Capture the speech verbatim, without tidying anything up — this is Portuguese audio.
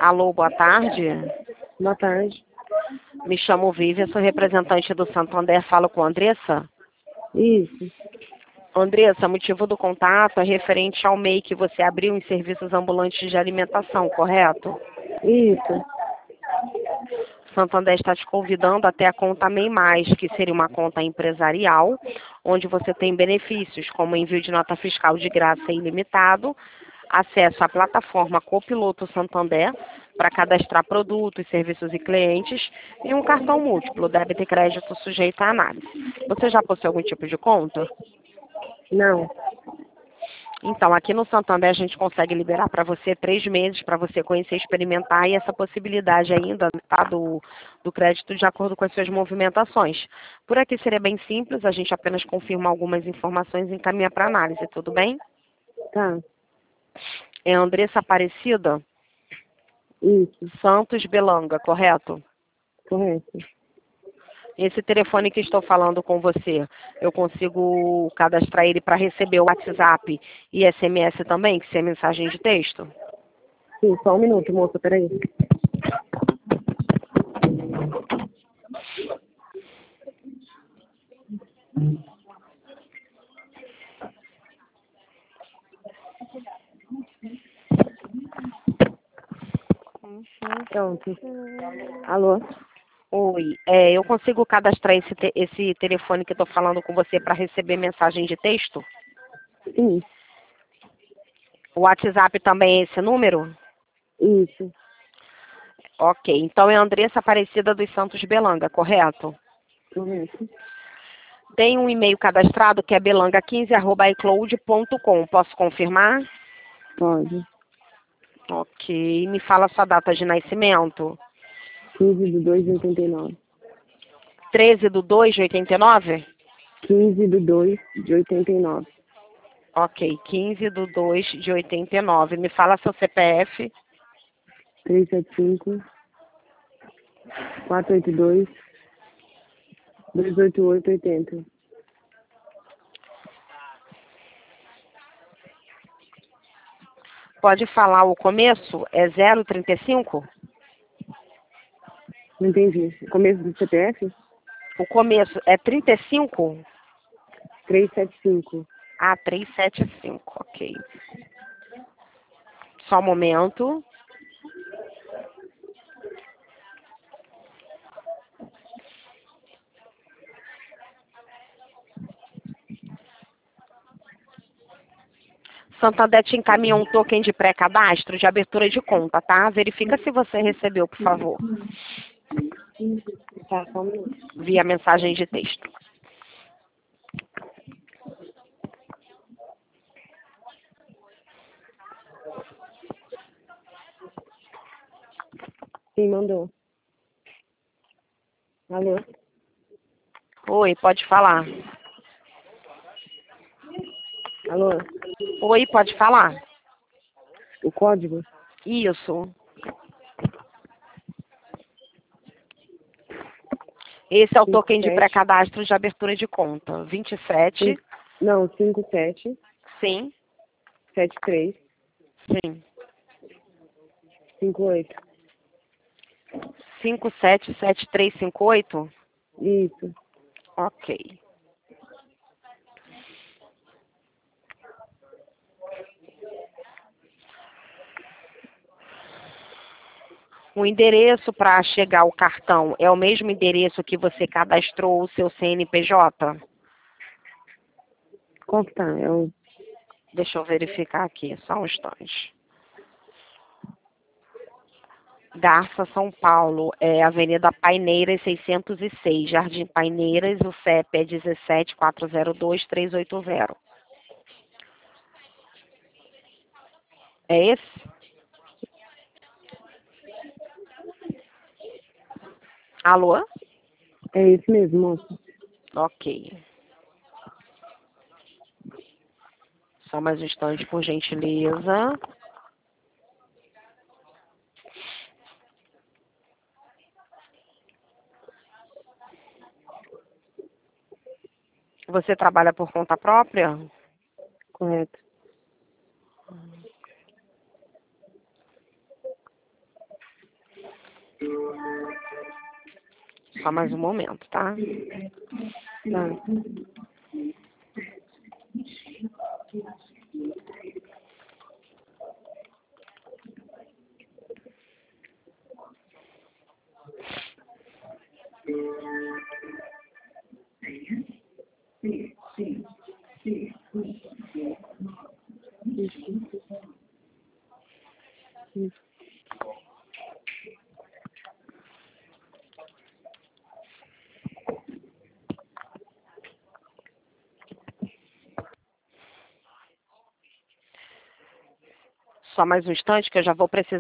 Alô, boa tarde. Boa tarde. Me chamo Vivian, sou representante do Santander, falo com a Andressa. Isso. Andressa, motivo do contato é referente ao M E I que você abriu em serviços ambulantes de alimentação, correto? Isso. Santander está te convidando até a conta MEI Mais, que seria uma conta empresarial, onde você tem benefícios como envio de nota fiscal de graça e ilimitado, acesso à plataforma Copiloto Santander para cadastrar produtos, serviços e clientes e um cartão múltiplo, débito e crédito sujeito à análise. Você já possui algum tipo de conta? Não. Então, aqui no Santander a gente consegue liberar para você três meses para você conhecer, experimentar e essa possibilidade ainda tá, do, do crédito de acordo com as suas movimentações. Por aqui seria bem simples, a gente apenas confirma algumas informações e encaminha para análise, tudo bem? Tá. É Andressa Aparecida Isso. Santos Belanga, correto? Correto. Esse telefone que estou falando com você, eu consigo cadastrar ele para receber o WhatsApp e S M S também, que é mensagem de texto? Sim, só um minuto, moça, peraí. Pronto. Alô? Oi, é, eu consigo cadastrar esse, te- esse telefone que estou falando com você para receber mensagem de texto? Sim. O WhatsApp também é esse número? Isso. Ok, então é Andressa Aparecida dos Santos Belanga, correto? Correto. Tem um e-mail cadastrado que é belanga quinze arroba icloud ponto com. Posso confirmar? Pode. Ok, me fala sua data de nascimento. quinze de dois de oitenta e nove. treze de dois de oitenta e nove? quinze de dois de oitenta e nove. Ok, quinze de dois de oitenta e nove. Me fala seu C P F. trezentos e setenta e cinco. quatrocentos e oitenta e dois. duzentos e oitenta e oito, oitenta. Pode falar o começo? É zero trinta e cinco? Não entendi. Começo do C P F? O começo é trinta e cinco? trezentos e setenta e cinco. Ah, trezentos e setenta e cinco, ok. Só um momento. Santander te encaminhou um token de pré-cadastro de abertura de conta, tá? Verifica se você recebeu, por favor, Tá, só um minuto. via mensagem de texto. Sim, mandou. Alô? Oi, pode falar. Alô? Oi, pode falar. O código? Isso. Esse é o token de cinquenta e sete. pré-cadastro de abertura de conta. vinte e sete. Cin- Não, cinquenta e sete. Sim, setenta e três. sim. cinquenta e oito. cinco sete sete três cinco oito? Isso. Ok. O endereço para chegar o cartão é o mesmo endereço que você cadastrou o seu C N P J? Qual que tá? É o... Deixa eu verificar aqui, só um instante. Garça, São Paulo, é Avenida Paineiras seiscentos e seis, Jardim Paineiras, o C E P é dezessete quatro zero dois três oito zero. É esse? Alô? É esse mesmo, moço. Ok. Só mais um instante, por gentileza. Você trabalha por conta própria? Correto. Só mais um momento, tá? Tá. Só mais um instante que eu já vou precisar